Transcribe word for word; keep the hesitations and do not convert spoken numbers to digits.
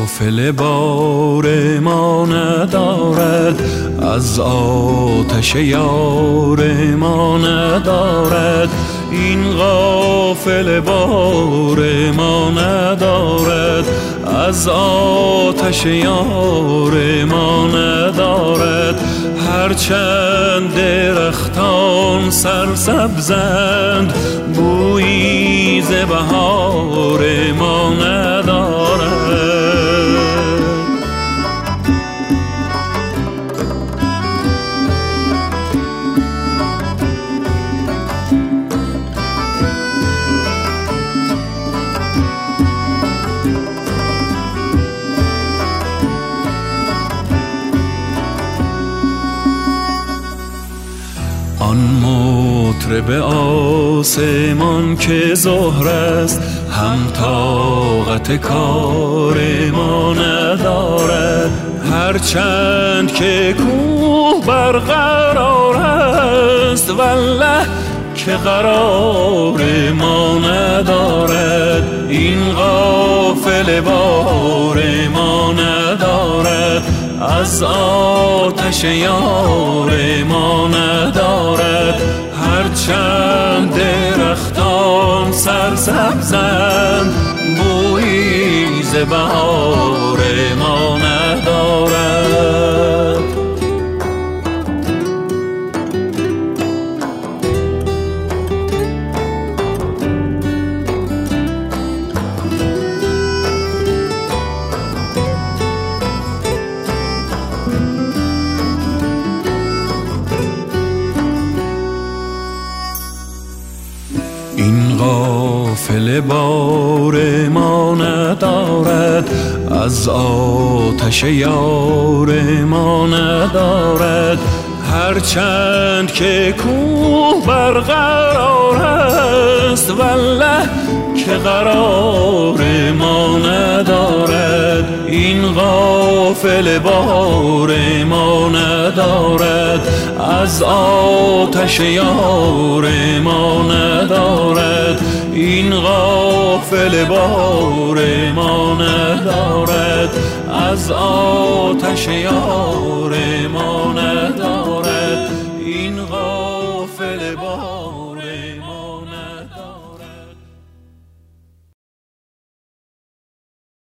غافل بار ما ندارد، از آتش یار ما ندارد. این غافل بار ما ندارد، از آتش یار ما ندارد. هرچند درختان سرسبزند، بویی ز بهار ما ندارد. آن مطرب آسمان که زهر است، هم طاقت کار ما ندارد. هرچند که کوه برقرار است، والله که قرار ما ندارد. این غافل بار ما ندارد، از آتش یار ما ندارد. هرچند درختان سرسبزند، بویی ز بهار ما ندارد. این غافل بار ما ندارد، از آتش یار ما ندارد. هرچند که کوه برقرار است، والله که قرار ما ندارد. این غافل بار ما ندارد، از آتش یار ما ندارد. این غافل بار ما ندارد، از آتش یار ما ندارد. این غافل بار ما